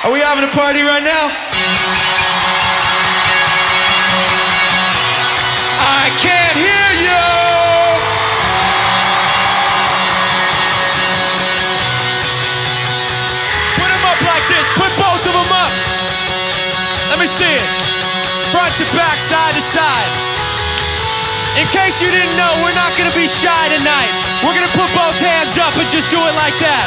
Are we having a party right now? I can't hear you. Put them up like this. Put both of them up. Let me see it. Front to back, side to side. In case you didn't know, we're not gonna be shy tonight. We're gonna put both hands up and just do it like that.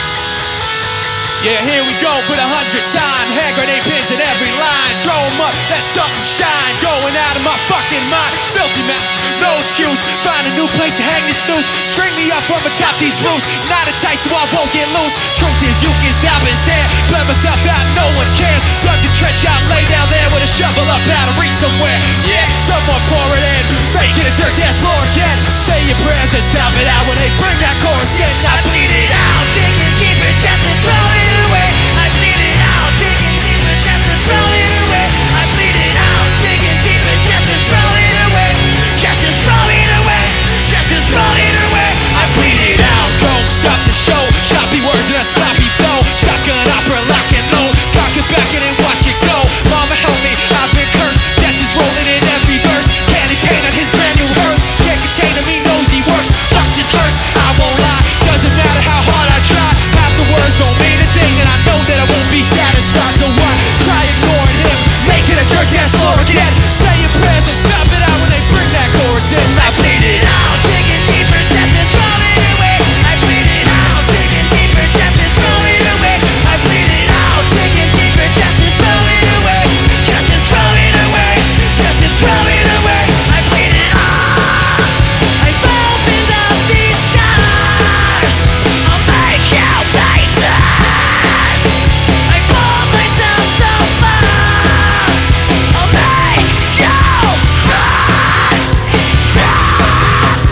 Yeah, here we go for the 100th time. Hand grenade pins in every line. Throw them up, let something shine. Going out of my fucking mind. Filthy man, no excuse. Find a new place to hang this noose. String me up from atop these roofs. Not a tight so I won't get loose. Truth is you can stop and stare. Blend myself out, no one cares. Dug the trench out, lay down there with a shovel up out of reach somewhere. Yeah, someone pour it in. Make it a dirt dance floor again. Say your prayers and stop it out when they bring that chorus in. I bleed it out, digging deeper just to throw it away. I bleed it out, digging deeper just to throw it away. I bleed it out, digging deeper just to throw it away. Just to throw it away. Just to throw it away. I bleed it out, don't stop the show. Choppy words and a sloppy flow. Shotgun opera, lock and load. Cock it back and then watch it go. Mama help me, I've been cursed. Death is rolling in every verse. Candy paint on his brand new hearse. Can't contain him, he knows he works. Fuck this hurts, I won't lie. Doesn't matter how hard I try. Half the words don't mean a thing, and I know that I won't be satisfied. So why try ignoring him? Make it a dirt dance floor again. Say your prayers and stop it out when they bring that chorus in. I bleed it out, digging deeper just to throw it away. I bleed it out, digging deeper just to throw it away. I bleed it out, digging deeper just to throw it away. Just to throw it away. Just to throw it away. I bleed it out. I've opened up these skies. I'll make you face this. I pulled myself so far. I'll make you face this.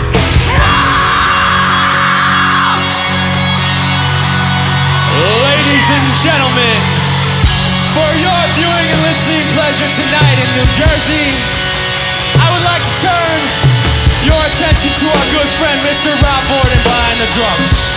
Ladies and gentlemen, for your viewing and listening pleasure tonight in New Jersey, I would like to turn your attention to our good friend, Mr. Rob Borden, behind the drums.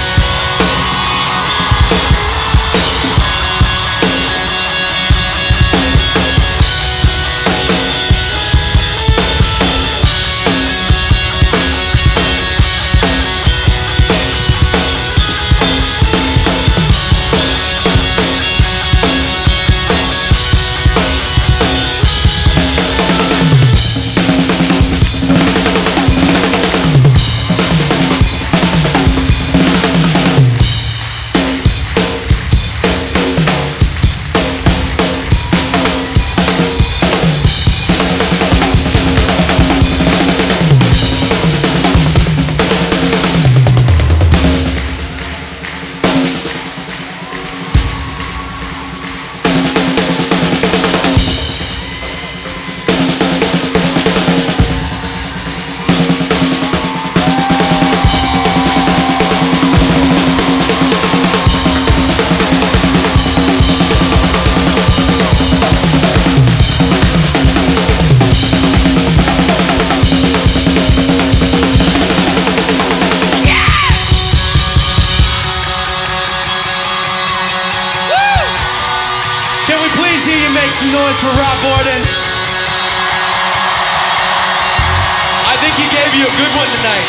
Some noise for Rob Borden. I think he gave you a good one tonight.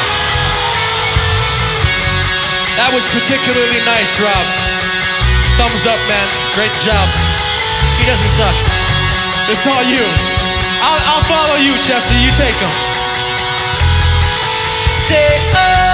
That was particularly nice, Rob. Thumbs up, man. Great job. He doesn't suck. It's all you. I'll follow you, Chester. You take him. Say, oh.